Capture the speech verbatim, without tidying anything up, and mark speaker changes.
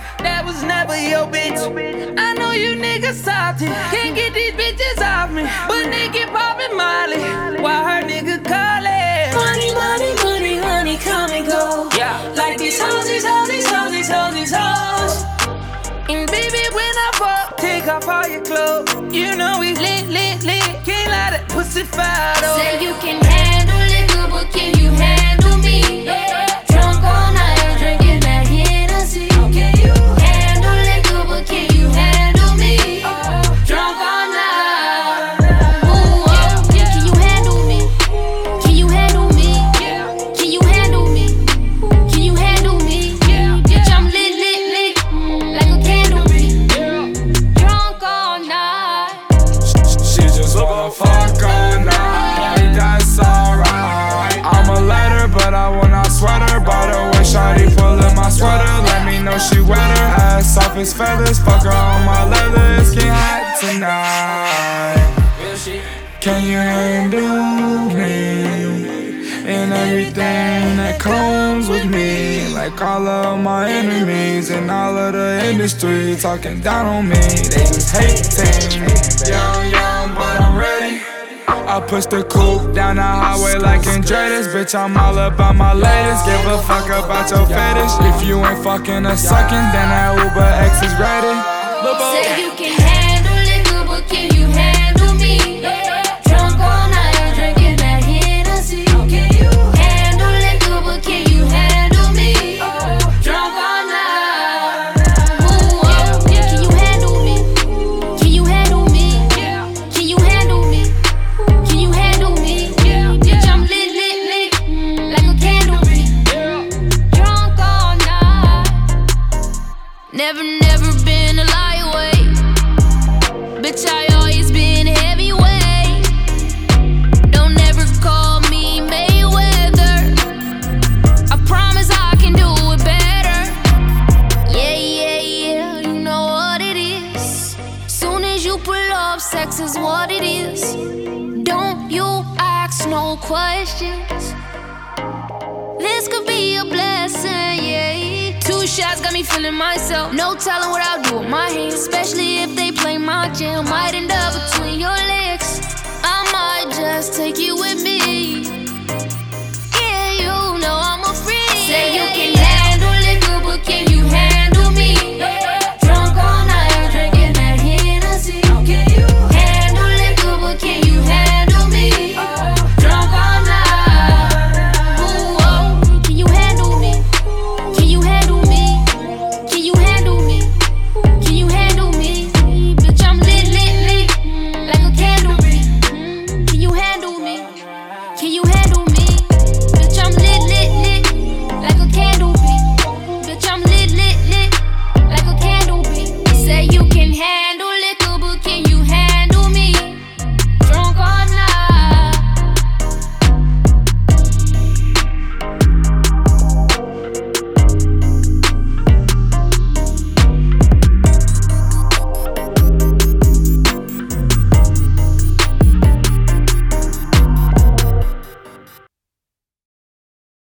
Speaker 1: that was never your bitch. I know you niggas salty, can't get these bitches off me, but nigga poppin' Molly, why her nigga callin'?
Speaker 2: Money, money, money, money, come and go.
Speaker 1: Yeah,
Speaker 2: like these hoes, these hoes, these hoes, these hoes, these hoes.
Speaker 1: And baby, when I fuck, take off all your clothes. You know we lit, lit, lit. Can't let that pussy fire though.
Speaker 2: Say you can handle it good, but can you handle me? Yeah. Drunk all night, I'm drinking that Hennessy. Can you handle it good, but can you handle me? Oh. Drunk all night. Ooh, oh. Yeah. Can you handle me? Can you handle me? Yeah. Can you handle me? Can you handle me? Yeah. Bitch, I'm lit, lit, lit, like a candle. Drunk all night.
Speaker 3: She just wanna fuck all night, that's alright. I'ma let her, but I will not sweat her. By the way, shawty pullin' my sweater, let me know she wet her. Ass off his feathers, fuck her on my leather. It's getting hot tonight. Can you handle me? And everything that comes with me, like all of my enemies and all of the industry talking down on me. They just hating. Young, young, but I'm ready. I push the coupe down the highway like Andretti's. Bitch, I'm all about my latest. Give a fuck about your fetish. If you ain't fucking or sucking, then that Uber X is ready.
Speaker 2: Say you can handle it good, but can you handle me? Drunk all night, I'm drinking that Hennessy. Can you handle it good, but can you handle me? Drunk all night. Ooh, oh. Can you handle me? Can you handle me? Can you handle me? Can you handle me? Bitch, I'm lit, lit, lit, like a candle. Drunk all night. Never, never been a lightweight. Bitch, I always been heavyweight. Don't ever call me Mayweather. I promise I can do it better. Yeah, yeah, yeah, you know what it is. Soon as you pull up, sex is what it is. Don't you ask no questions. This could be a blessing, yeah. Two shots got me feeling myself. No telling what I'll do with my hands, especially if they play my jam. Might end up between your legs. I might just take you with me. Yeah, you know I'm a freak. Say you can